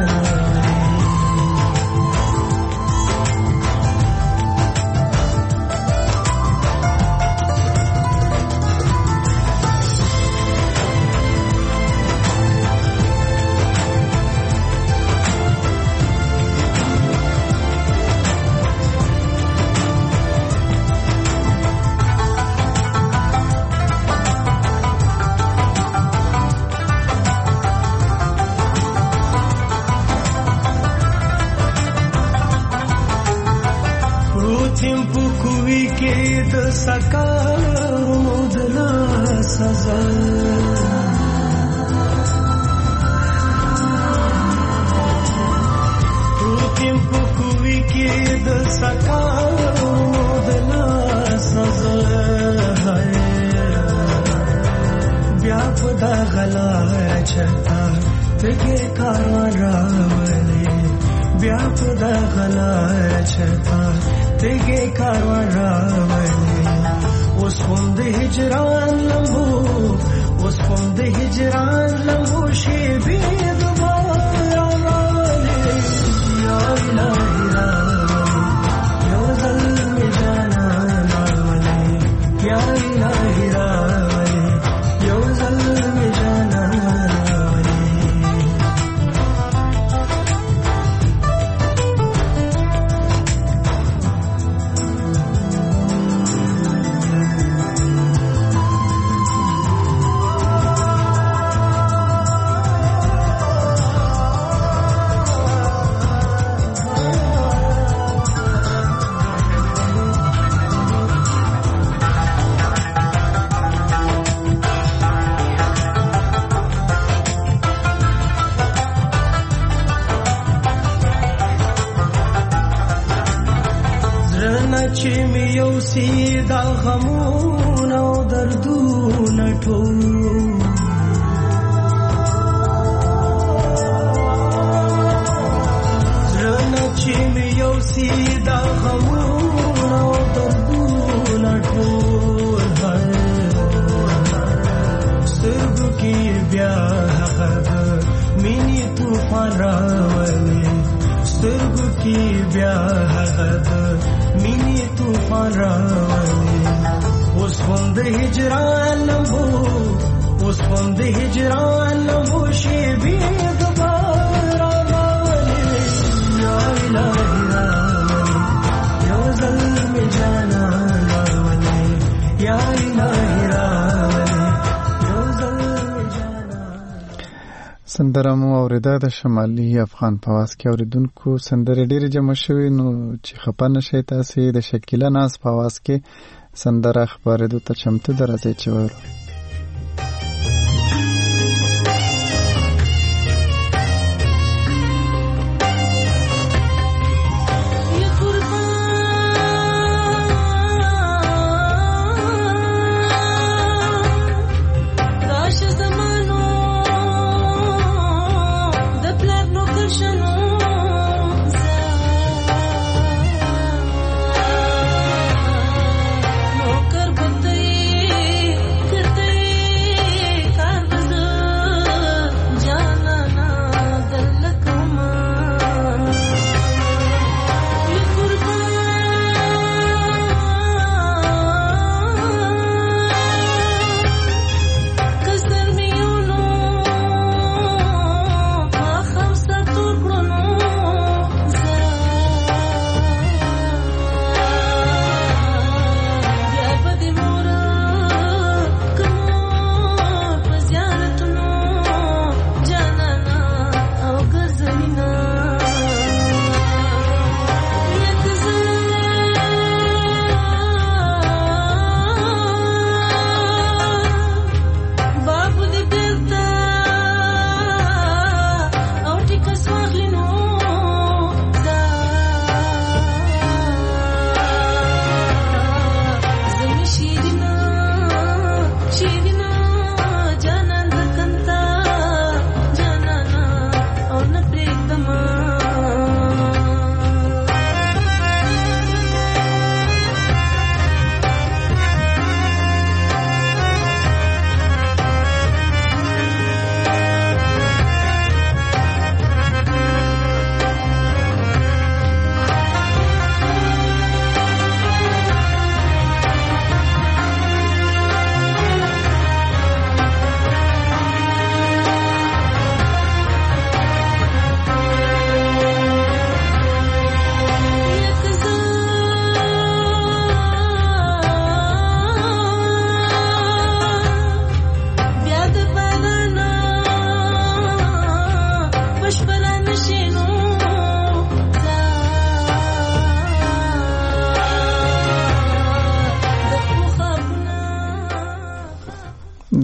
Speaker 1: سندره مو اوریده د شمالي افغان په आवाज کې اوریدونکو سندره ډېر جمع شوی نو چې خپه نشئ تاسو د شکیله ناز په आवाज کې سندره خبرېدو ته چمتو درځي چې ورو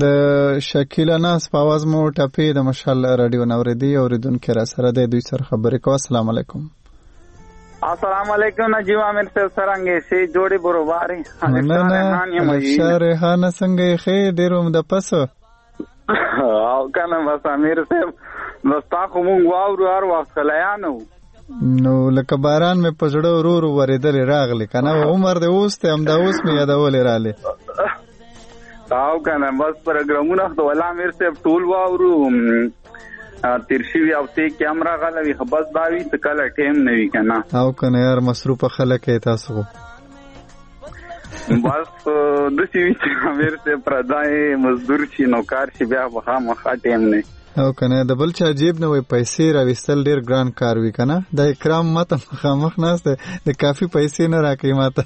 Speaker 1: د شکیلا ناس په आवाज مو ټاپي د مشال رادیو نوریدي اوریدونکو را سره د دوی سره خبرې کوو. السلام علیکم.
Speaker 17: السلام علیکم نجیب عامر صاحب څنګه شي جوړي بروباري
Speaker 1: شارحانه څنګه خې ډیرو د پسو
Speaker 17: او کنه بس امیر صاحب نستا کوم واورو هر وخت خلیانو
Speaker 1: نو لکه باران مې پزړه ورور ورېدل راغلی کنه عمر دې اوس ته هم دا اوس مې یادول رااله
Speaker 17: او کنه بس پروګرامونه خو ولا امیر صاحب ټول واورو ترشي او ته کیمرا غلوي بس دا وی څه کله ټیم نه وی کنه او
Speaker 1: کنه یار مصروف خلک تاسو
Speaker 17: بس د سی وی امیر صاحب پردای مزدور شي نوکار شي بیا وخا مخا ټیم نه
Speaker 1: او کنه د بل چا جیب نه وي پیسې راوستل ډیر ګران کار وی کنه د اکرام ماته مخامخ نهسته د کافي پیسې نه راکې ماته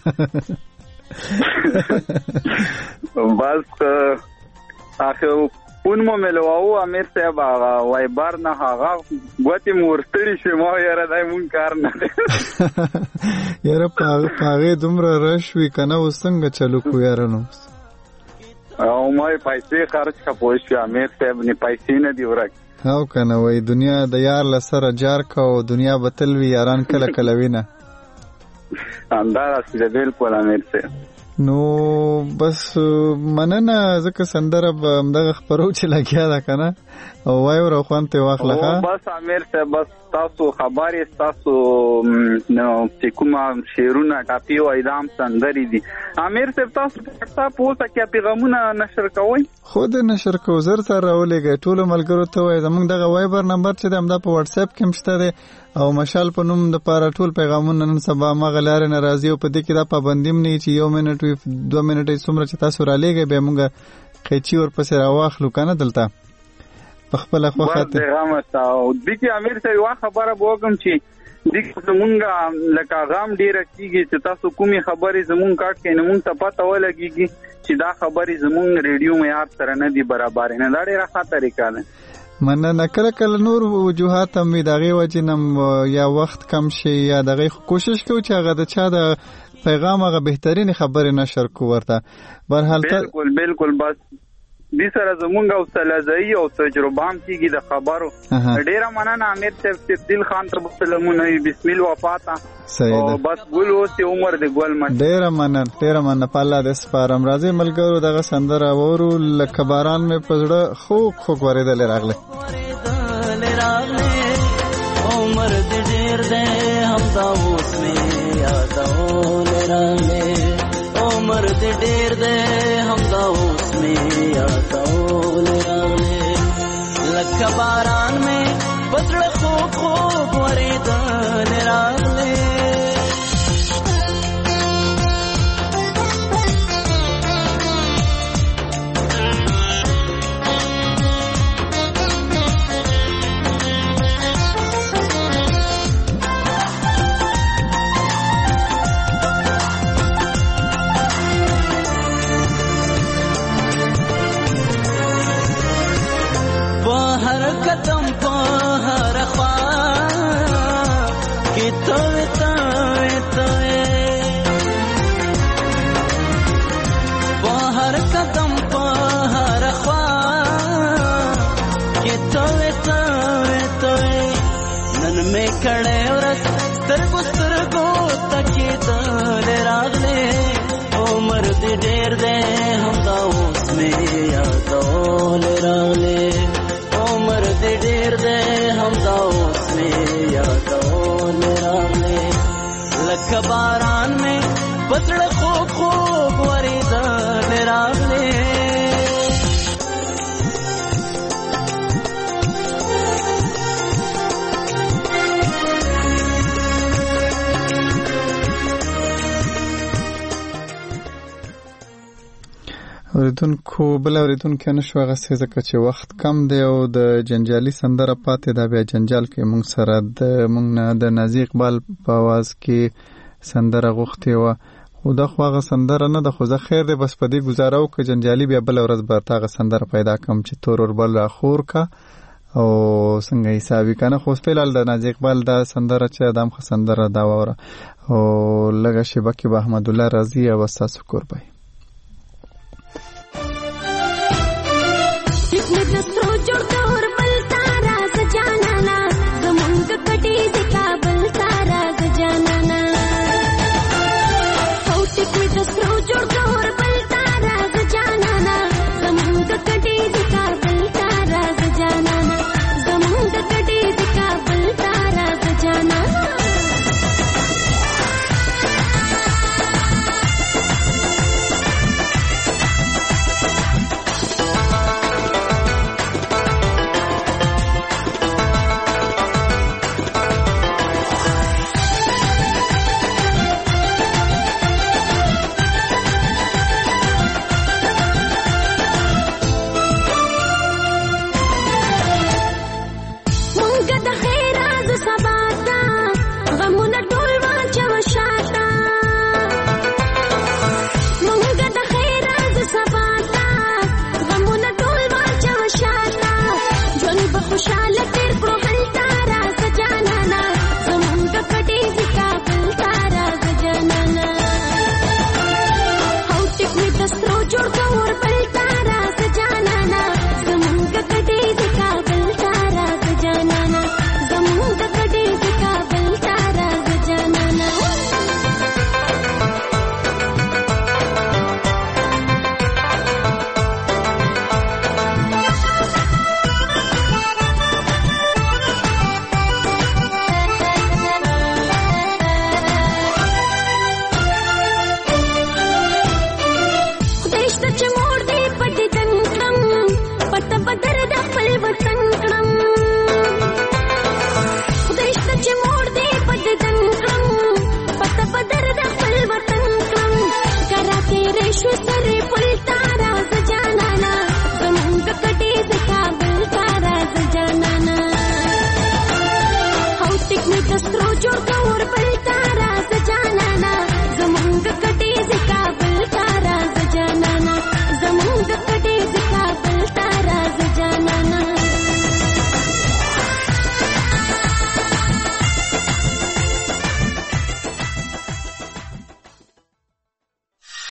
Speaker 17: بس اخو اون مو ملواو امیر صاحب هغه وای بار نه هغه غوتی مورستړي شي مو یاره دای مون کار نه
Speaker 1: یاره پاغه دومره رشوي کنه وسنګ چلو کو یاره نو
Speaker 17: او مې پیسې خرج کا پوښ امیر صاحب نه پیسې نه دی ورک
Speaker 1: او کنه وای دنیا د یار لسره جار کا او دنیا بتل وی یاران کله کله وینه
Speaker 17: اندار اصله بالکل امیر صاحب
Speaker 1: نو بس مننه ځکه سندره به همدغه خبرو چې لګیا ده کنه او وایو رو خوانته واخله
Speaker 17: بس امیر صاحب بس تاسو خبرې تاسو نو چې کومه شعرونه ټاپي او ایدام سندري دي امیر صاحب تاسو په پوسټ کې پیغامونه نشر کوئ
Speaker 1: خود نشر کو زر سره راولېږئ ټول ملګرو ته وای زمونږ دغه وایبر نمبر چې د همدا په واتس اپ کې مشته ده او مشال په نوم د پاره ټول پیغامونه نن سبا مغلار ناراضي او په دې کې دا پابندیم نه چې 1 منټ وي 2 منټ څومره چې تاسو را لېږئ به موږ قیچی ور پسې راواخلو کنه دلته په خپل خو خاطر
Speaker 17: پیغام تاو د کی امیر صاحب وا خبره وګم چې د زمونږه لکه غام ډیره کیږي چې تاسو کومي خبرې زمونږ کاټ کې نمونږ ته پته ولګيږي چې دا خبرې زمونږ ریډیو معیار سره نه دی برابر نه دا ډیره خطرې کاله
Speaker 1: مننه کله نور وجوهات هم دغه وجنم یا وخت کم شي یا دغه کوشش کوو چې هغه د چا د پیغام هغه بهترین خبره نشر کو ورته برحال
Speaker 17: بالکل بس دې سره زمونږ او سلازي او تجربه هم کیږي د خبرو ډیره مننه امیر صاحب تفضیل خان ته سلامونه بسم الله وفاته او بس ګل اوس عمر د ګل من
Speaker 1: ډیره مننه په الله د سپارم راځي ملګرو دغه سندره وورو لکه باران مې پزړه خو ورېدل راغله
Speaker 16: عمر دې ډیر دې هم دا اوس مې یادول راغله عمر دې ډیر دې هم دا اوس مې یادول راغله لکه باران مې پزړه خو ورېدل راغله قدم په هر خوا کې ته په هر قدم په هر خوا کې ته نن مې کړه ورځ سترګو تکي دل راغله عمر دې ډېر دې هم دا اوس مې یادول راغله عمر دې ډېر دې هم دا اوس مې یادول راغله لکه باران مې پزړه خو ورېدل راغله
Speaker 1: بل اوریدونکو نشو غسې ځکه چې وخت کم دی او د جنجالي سندره پاتې دا بیا جنجال کې مونږ سره مونږ نه د نازي اقبال په आवाज کې سندره غوښتې و خو دا خو هغه سندره نه ده خو زه خیر دی بس په دې گزاره وکړه جنجالي بیا بل ورځ به هغه سندره پیدا کړم چې تور اور بل راخور کا او څنګه حسابي کنه خو فعلا د نازي اقبال دا سندره چې ادم خو سندره دا وره او لږه شبکه به احمد الله رضی او تاسو قربای
Speaker 4: نصر